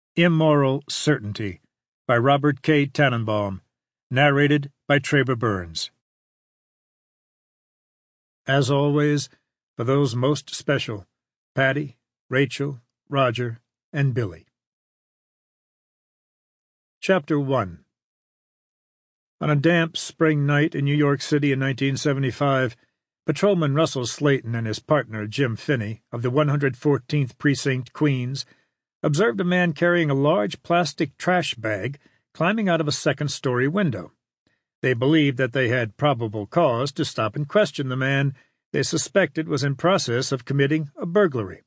Immoral Certainty by Robert K. Tannenbaum, narrated by Traber Burns. As always, for those most special, Patty, Rachel, Roger, and Billy. Chapter 1. On a damp spring night in New York City in 1975, Patrolman Russell Slayton and his partner Jim Finney of the 114th Precinct, Queens, observed a man carrying a large plastic trash bag climbing out of a second-story window. They believed that they had probable cause to stop and question the man they suspected was in process of committing a burglary.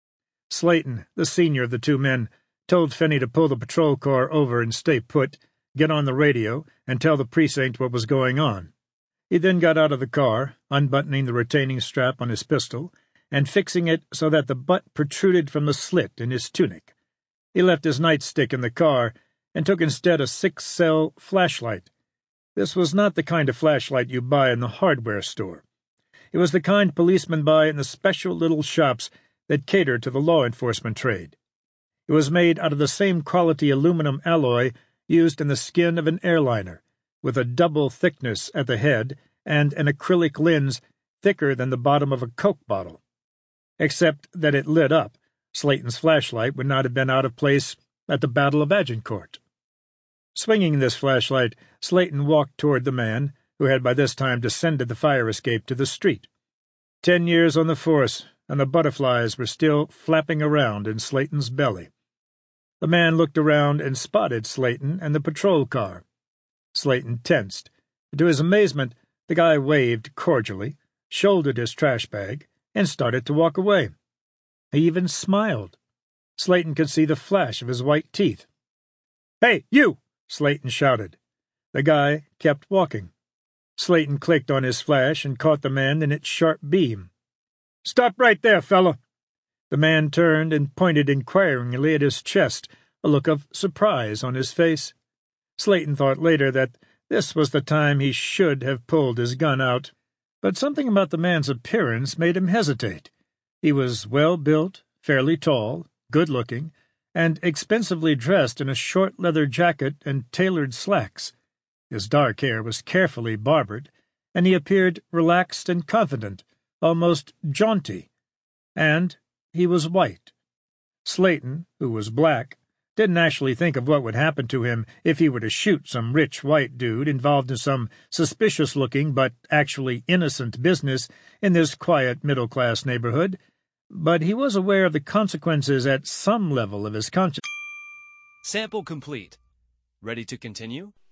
Slayton, the senior of the two men, told Finney to pull the patrol car over and stay put, get on the radio, and tell the precinct what was going on. He then got out of the car, unbuttoning the retaining strap on his pistol, and fixing it so that the butt protruded from the slit in his tunic. He left his nightstick in the car and took instead a 6-cell flashlight. This was not the kind of flashlight you buy in the hardware store. It was the kind policemen buy in the special little shops that cater to the law enforcement trade. It was made out of the same quality aluminum alloy used in the skin of an airliner, with a double thickness at the head and an acrylic lens thicker than the bottom of a Coke bottle. Except that it lit up, Slayton's flashlight would not have been out of place at the Battle of Agincourt. Swinging this flashlight, Slayton walked toward the man, who had by this time descended the fire escape to the street. 10 years on the force, and the butterflies were still flapping around in Slayton's belly. The man looked around and spotted Slayton and the patrol car. Slayton tensed. To his amazement, the guy waved cordially, shouldered his trash bag, and started to walk away. He even smiled. Slayton could see the flash of his white teeth. "Hey, you!" Slayton shouted. The guy kept walking. Slayton clicked on his flash and caught the man in its sharp beam. "Stop right there, fella!" The man turned and pointed inquiringly at his chest, a look of surprise on his face. Slayton thought later that this was the time he should have pulled his gun out, but something about the man's appearance made him hesitate. He was well-built, fairly tall, good-looking, and expensively dressed in a short leather jacket and tailored slacks. His dark hair was carefully barbered, and he appeared relaxed and confident, almost jaunty. And he was white. Slayton, who was black, didn't actually think of what would happen to him if he were to shoot some rich white dude involved in some suspicious-looking but actually innocent business in this quiet middle-class neighborhood, but he was aware of the consequences at some level of his conscience. Sample complete. Ready to continue?